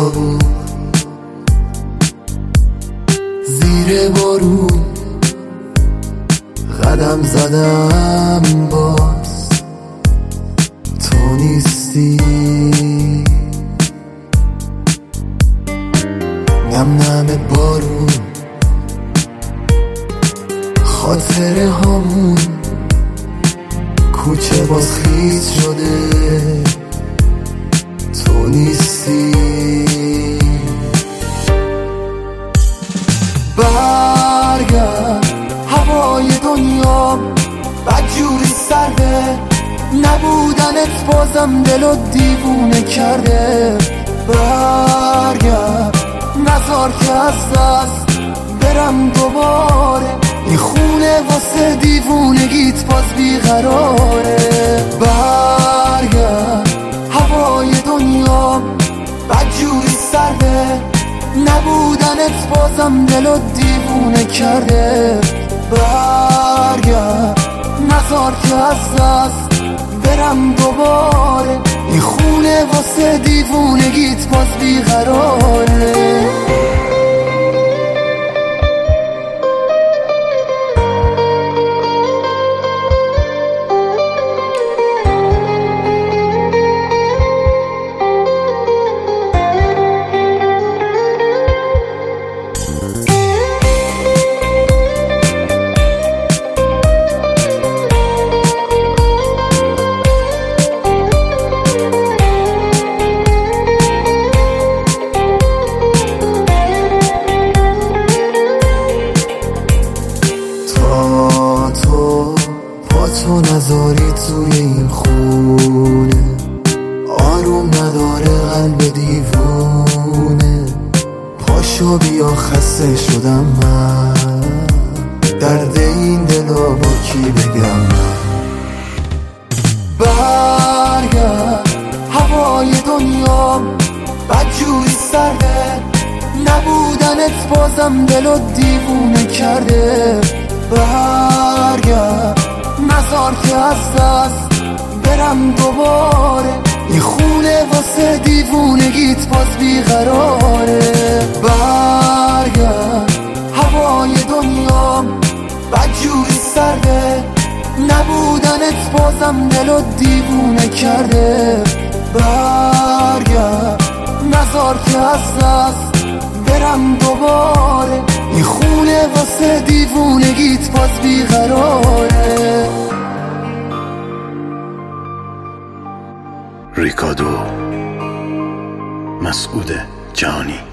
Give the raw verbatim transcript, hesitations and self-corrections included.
خیابون زیر بارون قدم زدم، باز تو نیستی. نم نم بارون خاطره هامون، کوچه باز خیس شده، تو نیستی. برگرد، هوای دنیا بدجوری سرده، نبودنت بازم دلو دیوونه کرده. برگرد، نذار که از دست برم دوباره، این خونه واسه دیوونگیت باز بیقراره. برگرد، هوای دنیا بدجوری سرده، نبودنت بازم دلو دیوونه کرده. برگرد، نذار که از دست برم دوباره، این خونه واسه دیوونگیت باز بیقراره. تو نذاری توی این خونه، آروم نداره قلب دیوونه. پاشو بیا، خسته شدم من، درد این دلو با کی بگم من. برگرد، هوای دنیا بدجوری سرده، نبودنت بازم دلو دیوونه کرده. برگرد، نذار که از دست برم دوباره، این خونه واسه دیوونگیت باز بیقراره. برگرد، هوای دنیا بدجوری سرده، نبودنت بازم دلو دیوونه کرده. برگرد، نذار که از دست برم دوباره، این خونه واسه دیوونگیت باز بیقراره. ریکادو مسعود جهانی.